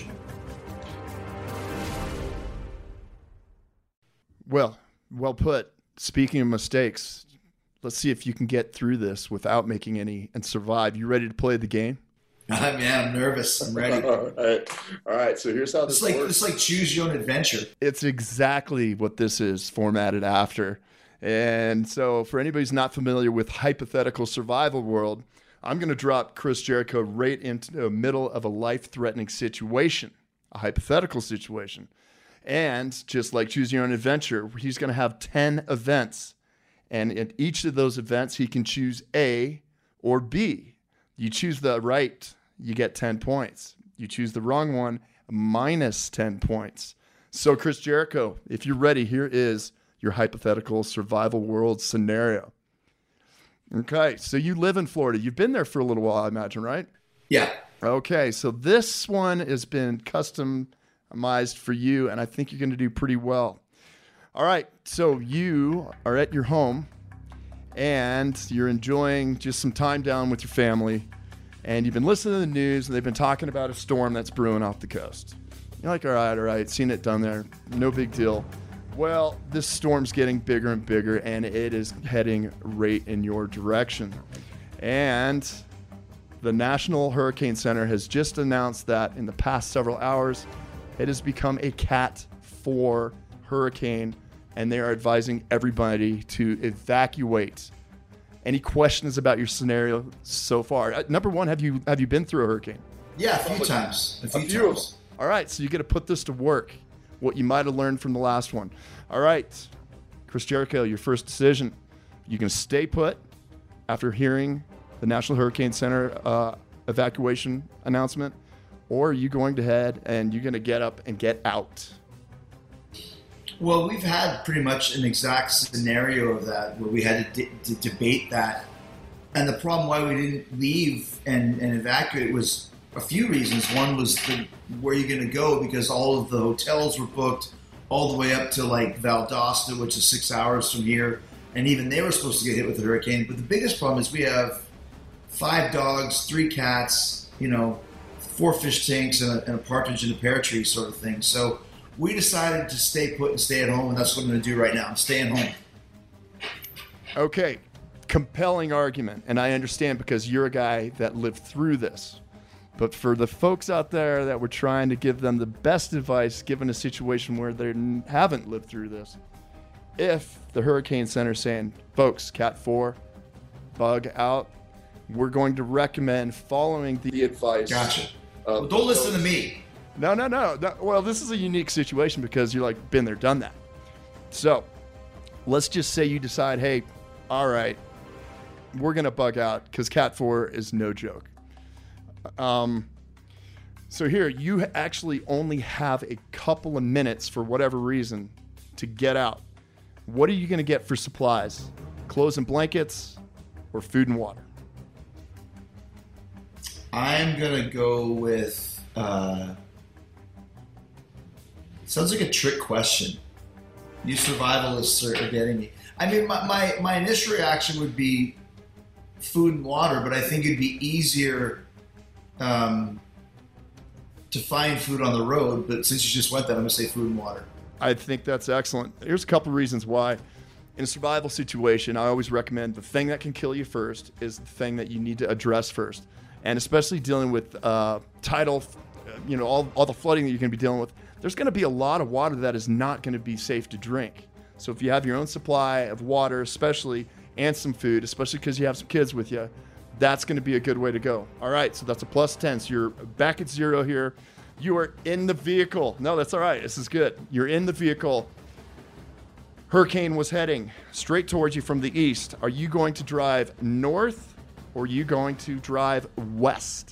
Well, well put. Speaking of mistakes, let's see if you can get through this without making any and survive. You ready to play the game? I mean, I'm nervous. I'm ready. All right. All right. So here's how this It's like works. it's like choose your own adventure. It's exactly what this is formatted after. And so for anybody who's not familiar with hypothetical survival world, I'm going to drop Chris Jericho right into the middle of a life-threatening situation, a hypothetical situation. And just like choose your own adventure, he's going to have ten events. And in each of those events, he can choose A or B. You choose the right, you get ten points. You choose the wrong one, minus ten points. So, Chris Jericho, if you're ready, here is your hypothetical survival world scenario. Okay, so you live in Florida. You've been there for a little while, I imagine, right? Yeah. Okay, so this one has been customized for you, and I think you're going to do pretty well. All right, so you are at your home, and you're enjoying just some time down with your family, and you've been listening to the news, and they've been talking about a storm that's brewing off the coast. You're like, all right, all right, seen it down there, no big deal. Well, this storm's getting bigger and bigger, and it is heading right in your direction. And The National Hurricane Center has just announced that in the past several hours, it has become a Cat four hurricane, and they are advising everybody to evacuate. Any questions about your scenario so far? Uh, number one, have you have you been through a hurricane? Yeah, a few times. A few, A few. times. All right, so you got to put this to work, what you might have learned from the last one. All right, Chris Jericho, your first decision. You can stay put after hearing the National Hurricane Center uh, evacuation announcement, or are you going to head and you're going to get up and get out? Well, we've had pretty much an exact scenario of that where we had to, de- to debate that. And the problem why we didn't leave and, and evacuate was a few reasons. One was the, where you're going to go, because all of the hotels were booked all the way up to like Valdosta, which is six hours from here. And even they were supposed to get hit with the hurricane. But the biggest problem is we have five dogs, three cats, you know, four fish tanks, and a, and a partridge in a pear tree sort of thing. So we decided to stay put and stay at home, and that's what I'm going to do right now. I'm staying home. Okay, compelling argument, and I understand because you're a guy that lived through this. But for the folks out there that were trying to give them the best advice given a situation where they n- haven't lived through this, if the Hurricane Center is saying, folks, Cat four, bug out, we're going to recommend following the The advice. Gotcha. of Well, don't listen to those- me. No, no, no, no. Well, this is a unique situation because you're like, been there, done that. So let's just say you decide, hey, all right, we're going to bug out because Cat four is no joke. Um, so here, you actually only have a couple of minutes for whatever reason to get out. What are you going to get for supplies? Clothes and blankets or food and water? I'm going to go with... Uh, sounds like a trick question. You survivalists are, are getting me. I mean, my, my, my initial reaction would be food and water, but I think it'd be easier um, to find food on the road. But since you just went that, I'm going to say food and water. I think that's excellent. Here's a couple reasons why. In a survival situation, I always recommend the thing that can kill you first is the thing that you need to address first. And especially dealing with uh, tidal, you know, all, all the flooding that you're going to be dealing with, there's going to be a lot of water that is not going to be safe to drink. So if you have your own supply of water, especially, and some food, especially because you have some kids with you, that's going to be a good way to go. All right, so that's a plus ten. So you're back at zero here. You are in the vehicle. No, that's all right. This is good. You're in the vehicle. Hurricane was heading straight towards you from the east. Are you going to drive north or are you going to drive west?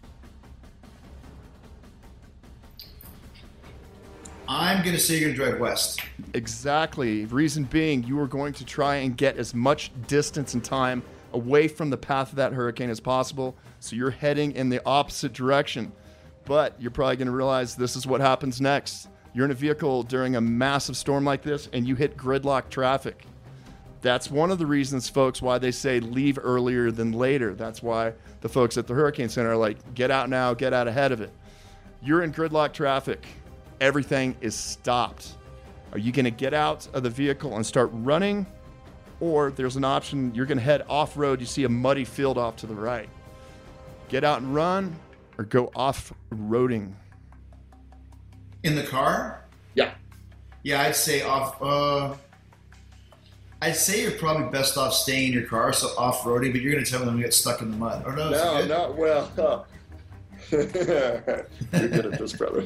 I'm going to say you're going to drive west. Exactly. Reason being, you are going to try and get as much distance and time away from the path of that hurricane as possible. So you're heading in the opposite direction. But you're probably going to realize this is what happens next. You're in a vehicle during a massive storm like this and you hit gridlock traffic. That's one of the reasons, folks, why they say leave earlier than later. That's why the folks at the Hurricane Center are like, get out now, get out ahead of it. You're in gridlock traffic. Everything is stopped. Are you going to get out of the vehicle and start running? Or there's an option, you're going to head off-road. You see a muddy field off to the right. Get out and run or go off-roading. In the car? Yeah. Yeah, I'd say off. Uh, I'd say you're probably best off staying in your car, so off-roading, but you're going to tell me I'm going to get stuck in the mud. Or no, it's No, good. no, well, uh, you're good at this, brother.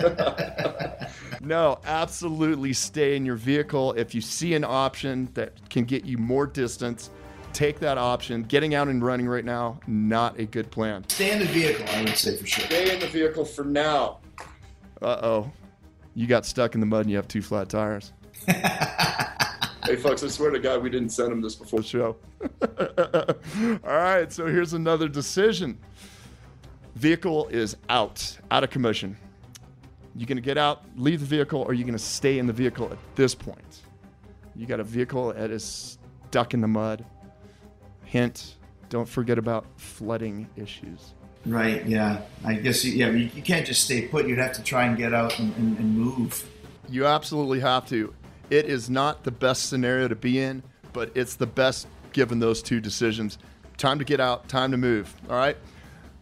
No, absolutely stay in your vehicle. If you see an option that can get you more distance, take that option. Getting out and running right now, not a good plan. Stay in the vehicle, I would say for sure. Stay in the vehicle for now. Uh-oh. You got stuck in the mud and you have two flat tires. Hey, folks, I swear to God, we didn't send him this before. The show. All right, so here's another decision. Vehicle is out, out of commission. You going to get out, leave the vehicle, or are you going to stay in the vehicle at this point? You got a vehicle that is stuck in the mud. Hint, don't forget about flooding issues. Right, yeah. I guess, you, yeah, you, you can't just stay put. You'd have to try and get out and, and, and move. You absolutely have to. It is not the best scenario to be in, but it's the best given those two decisions. Time to get out, time to move. All right?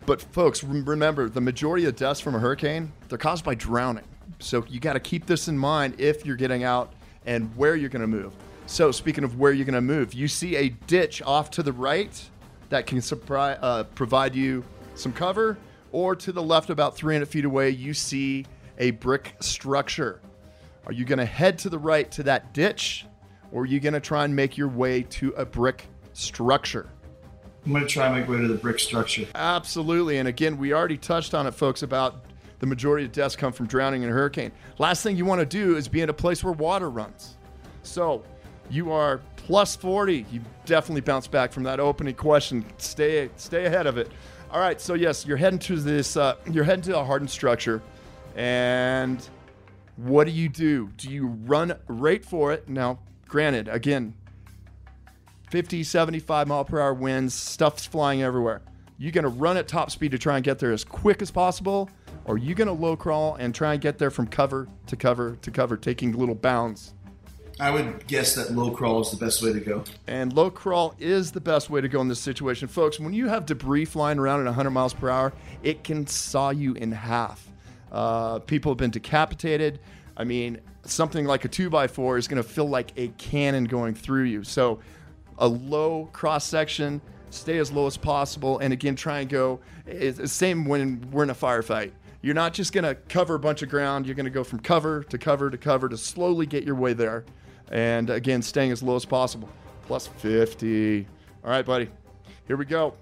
But folks, remember, the majority of deaths from a hurricane, they're caused by drowning. So you got to keep this in mind if you're getting out and where you're going to move. So speaking of where you're going to move, you see a ditch off to the right that can surpri- uh, provide you some cover, or to the left about three hundred feet away, you see a brick structure. Are you going to head to the right to that ditch, or are you going to try and make your way to a brick structure? I'm going to try and make my way to the brick structure. Absolutely. And again, we already touched on it, folks, about the majority of deaths come from drowning in a hurricane. Last thing you want to do is be in a place where water runs. So you are plus forty. You definitely bounce back from that opening question. Stay stay ahead of it. All right. So yes, you're heading to this. Uh, you're heading to a hardened structure, and what do you do? Do you run right for it? Now, granted, again, fifty, seventy-five mile per hour winds, stuff's flying everywhere. You going to run at top speed to try and get there as quick as possible, or are you going to low crawl and try and get there from cover to cover to cover, taking little bounds? I would guess that low crawl is the best way to go. And low crawl is the best way to go in this situation. Folks, when you have debris flying around at one hundred miles per hour, it can saw you in half. Uh, people have been decapitated. I mean, something like a two by four is going to feel like a cannon going through you. So a low cross section, stay as low as possible. And again, try and go, it's the same when we're in a firefight. You're not just going to cover a bunch of ground. You're going to go from cover to cover to cover to slowly get your way there. And again, staying as low as possible. Plus fifty. All right, buddy. Here we go.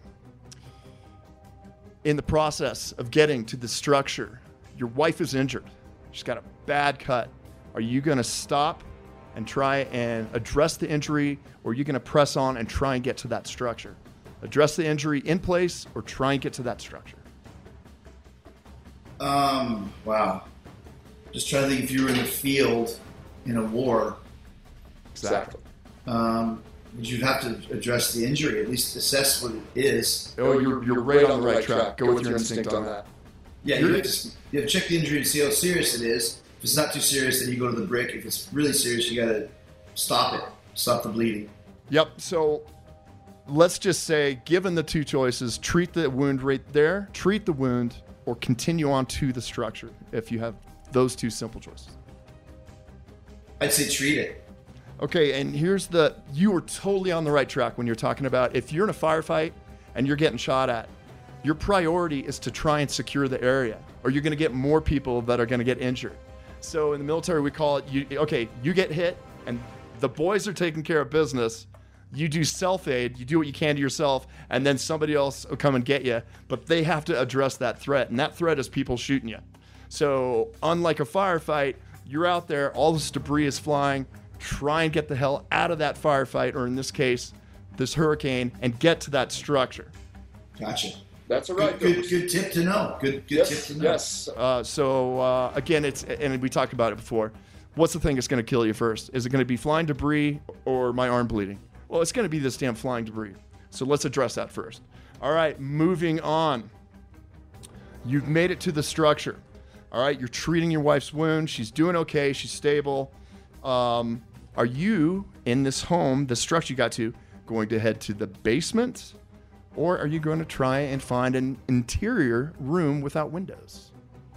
In the process of getting to the structure, your wife is injured. She's got a bad cut. Are you going to stop and try and address the injury, or are you going to press on and try and get to that structure? Address the injury in place or try and get to that structure? Um, wow. Just trying to think if you were in the field in a war. Exactly. Um, would you have to address the injury, at least assess what it is? Oh, you're, you're right on the right track. Go with your instinct on that. Yeah, you have, to, you have to check the injury and see how serious it is. If it's not too serious, then you go to the brick. If it's really serious, you got to stop it, stop the bleeding. Yep. So let's just say, given the two choices, treat the wound right there, treat the wound, or continue on to the structure if you have those two simple choices. I'd say treat it. Okay, and here's the, you are totally on the right track when you're talking about if you're in a firefight and you're getting shot at, your priority is to try and secure the area, or you're going to get more people that are going to get injured. So in the military, we call it, you, okay, you get hit and the boys are taking care of business. You do self-aid, you do what you can to yourself, and then somebody else will come and get you, but they have to address that threat, and that threat is people shooting you. So unlike a firefight, you're out there, all this debris is flying, try and get the hell out of that firefight, or in this case, this hurricane, and get to that structure. Gotcha. That's all right. Good, good, good tip to know. Good, good yes, tip to know. Yes. Uh, so uh, again, it's, and we talked about it before. What's the thing that's going to kill you first? Is it going to be flying debris or my arm bleeding? Well, it's going to be this damn flying debris. So let's address that first. All right, moving on. You've made it to the structure. All right, you're treating your wife's wound. She's doing okay. She's stable. Um, are you, in this home, the structure you got to, going to head to the basement? Or are you going to try and find an interior room without windows?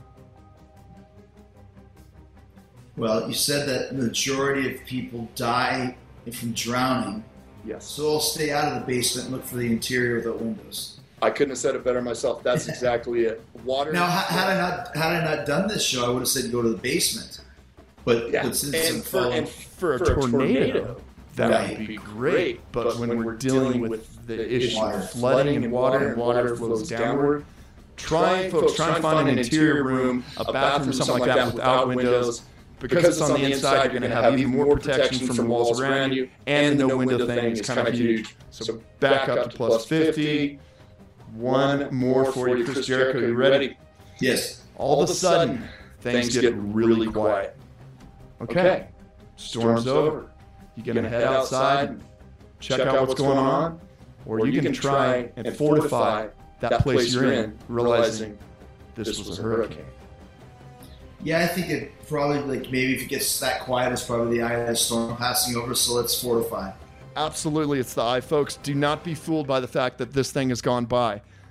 Well, you said that the majority of people die from drowning. Yes. So I'll stay out of the basement and look for the interior without windows. I couldn't have said it better myself. That's exactly it. Water. Now, had I not had I not done this show, I would have said go to the basement. But, Yeah. but since And I'm for, following- and For a for tornado, that Right. would be great. But, when, we're dealing with the issue water. of flooding and water, and water flows downward, try, folks, try and find an interior room, a bathroom, something like that without windows. Because it's on the inside, you're going to have even more protection from the walls around you, and the no window thing is kind of huge. So back up to plus fifty. One more for you, Chris Jericho. You ready? yes, All of a sudden, things get really quiet. Okay, storm's over. You going to head outside, check out what's going on, or you can try and fortify that place you're in, realizing this was a hurricane. yeah, I think it probably like maybe if it gets that quiet, it's probably the eye of the storm passing over. So let's fortify. Absolutely, it's the eye, folks. Do not be fooled by the fact that this thing has gone by.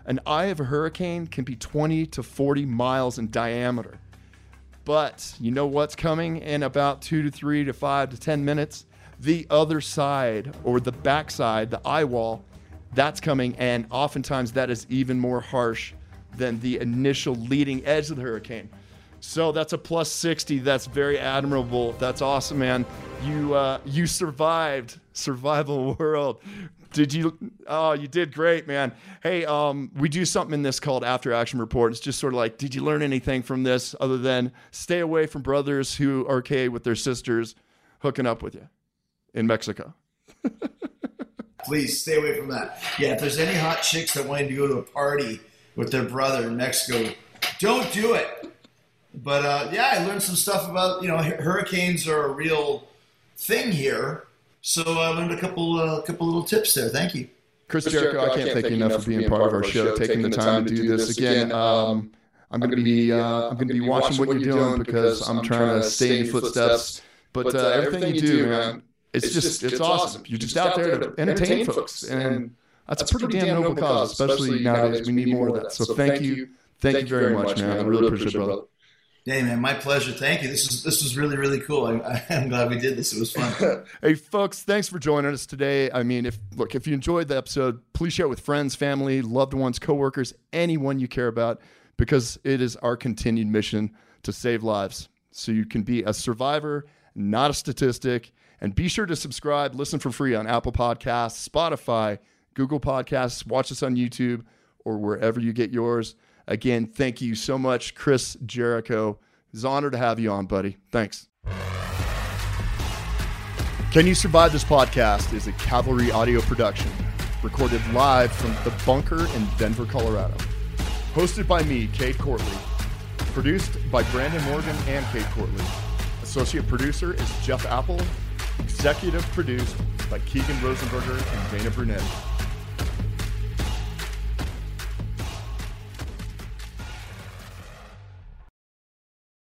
An eye of a hurricane can be twenty to forty miles in diameter. But you know what's coming in about two to three to five to ten minutes? The other side, or the backside, the eye wall, that's coming, and oftentimes that is even more harsh than the initial leading edge of the hurricane. So that's a plus sixty. That's very admirable. That's awesome, man. You uh, you survived. Survival world. Did you? Oh, you did great, man. Hey, um, we do something in this called After Action Report. It's just sort of like, did you learn anything from this other than stay away from brothers who are okay with their sisters hooking up with you in Mexico? Please stay away from that. Yeah, if there's any hot chicks that wanted to go to a party with their brother in Mexico, don't do it. But uh, yeah, I learned some stuff about, you know, hurricanes are a real thing here. So I learned a couple, a uh, couple little tips there. Thank you. Chris Jericho, I can't thank you enough for being part of our show, taking the time to do this again. Um, I'm going to be, uh, I'm going to be watching what you're doing because I'm trying to stay in your footsteps. But uh, everything you do, man, it's just, it's awesome. You're just out there to entertain folks, and that's a pretty damn noble cause, especially nowadays. We need more of that. So thank you, thank you very much, man. I really appreciate it, brother. Hey, man, my pleasure. Thank you. This is this was really, really cool. I, I'm glad we did this. It was fun. Hey, folks, thanks for joining us today. I mean, if look, if you enjoyed the episode, please share it with friends, family, loved ones, coworkers, anyone you care about, because it is our continued mission to save lives. So you can be a survivor, not a statistic. And be sure to subscribe, listen for free on Apple Podcasts, Spotify, Google Podcasts, watch us on YouTube, or wherever you get yours. Again, thank you so much, Chris Jericho. It's an honor to have you on, buddy. Thanks. Can You Survive This Podcast is a Cavalry audio production, recorded live from the bunker in Denver, Colorado. Hosted by me, Cade Courtley. Produced by Brandon Morgan and Cade Courtley. Associate producer is Jeff Apple. Executive produced by Keegan Rosenberger and Dana Brunetti.